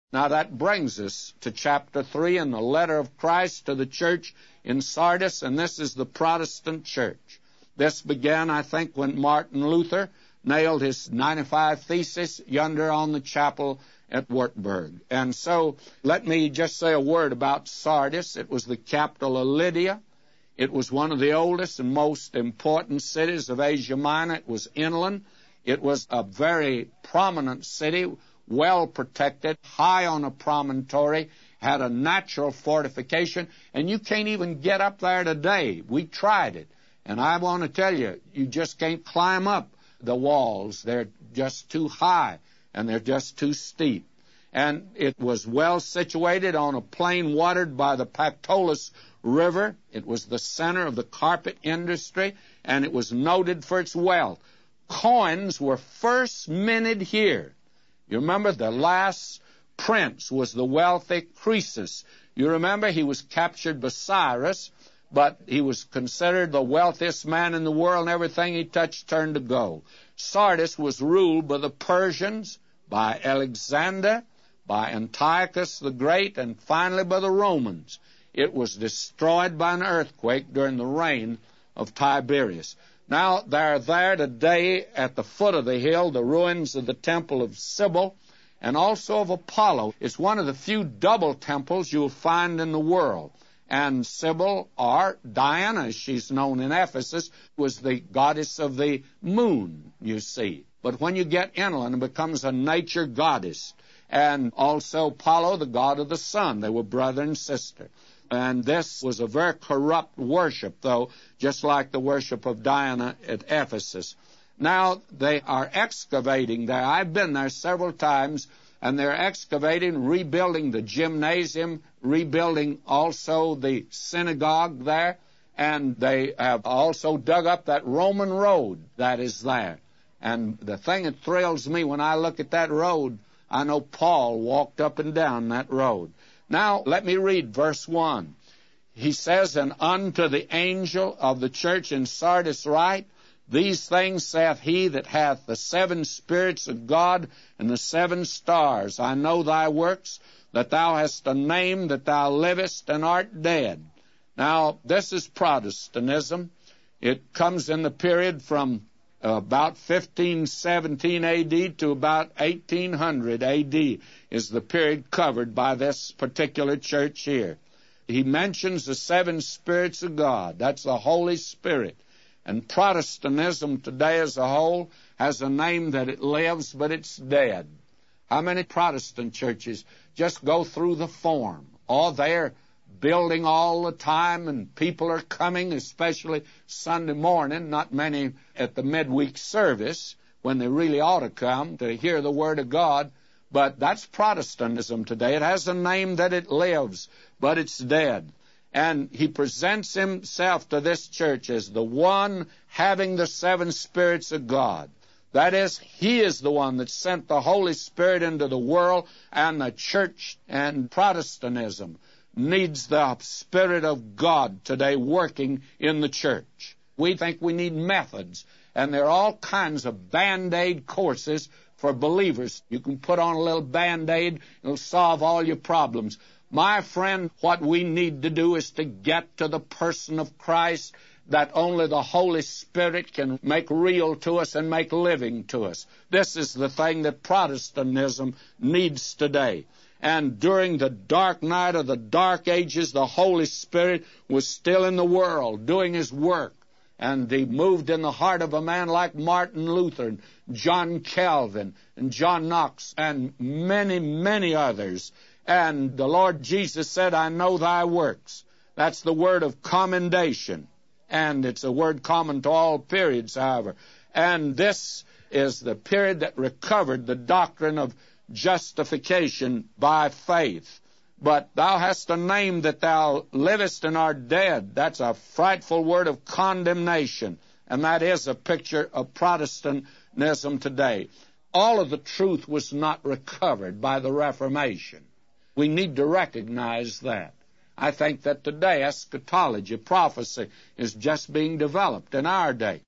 Now that brings us to chapter 3 in the letter of Christ to the church in Sardis, and this is the Protestant church. This began, I think, when Martin Luther nailed his 95 Theses yonder on the chapel at Wartburg. And so let me just say a word about Sardis. It was the capital of Lydia. It was one of the oldest and most important cities of Asia Minor. It was inland. It was a very prominent city, well protected, high on a promontory, had a natural fortification, and you can't even get up there today. We tried it, and I want to tell you, you just can't climb up the walls. They're just too high, and they're just too steep. And it was well situated on a plain watered by the Pactolus River. It was the center of the carpet industry, and it was noted for its wealth. Coins were first minted here. You remember the last prince was the wealthy Croesus. You remember he was captured by Cyrus, but he was considered the wealthiest man in the world, and everything he touched turned to gold. Sardis was ruled by the Persians, by Alexander, by Antiochus the Great, and finally by the Romans. It was destroyed by an earthquake during the reign of Tiberius. Now, they're there today at the foot of the hill, the ruins of the temple of Cybele and also of Apollo. It's one of the few double temples you'll find in the world. And Cybele, or Diana, as she's known in Ephesus, was the goddess of the moon, you see. But when you get inland, it becomes a nature goddess. And also Apollo, the god of the sun. They were brother and sister. And this was a very corrupt worship, though, just like the worship of Diana at Ephesus. Now, they are excavating there. I've been there several times, and they're excavating, rebuilding the gymnasium, rebuilding also the synagogue there, and they have also dug up that Roman road that is there. And the thing that thrills me when I look at that road, I know Paul walked up and down that road. Now, let me read verse 1. He says, "And unto the angel of the church in Sardis write, These things saith he that hath the 7 spirits of God and the 7 stars. I know thy works, that thou hast a name, that thou livest and art dead." Now, this is Protestantism. It comes in the period from about 1517 A.D. to about 1800 A.D. is the period covered by this particular church here. He mentions the 7 spirits of God. That's the Holy Spirit. And Protestantism today as a whole has a name that it lives, but it's dead. How many Protestant churches just go through the form? Oh, they're building all the time, and people are coming, especially Sunday morning, not many at the midweek service, when they really ought to come to hear the Word of God. But that's Protestantism today. It has a name that it lives, but it's dead. And he presents himself to this church as the one having the 7 spirits of God. That is, he is the one that sent the Holy Spirit into the world, and the church and Protestantism needs the Spirit of God today working in the church. We think we need methods, and there are all kinds of Band-Aid courses for believers. You can put on a little Band-Aid, it'll solve all your problems. My friend, what we need to do is to get to the person of Christ that only the Holy Spirit can make real to us and make living to us. This is the thing that Protestantism needs today. And during the dark night of the dark ages, the Holy Spirit was still in the world doing his work. And he moved in the heart of a man like Martin Luther and John Calvin and John Knox and many, many others. And the Lord Jesus said, "I know thy works." That's the word of commendation. And it's a word common to all periods, however. And this is the period that recovered the doctrine of justification by faith. But thou hast a name, that thou livest and art dead. That's a frightful word of condemnation. And that is a picture of Protestantism today. All of the truth was not recovered by the Reformation. We need to recognize that. I think that today eschatology, prophecy, is just being developed in our day.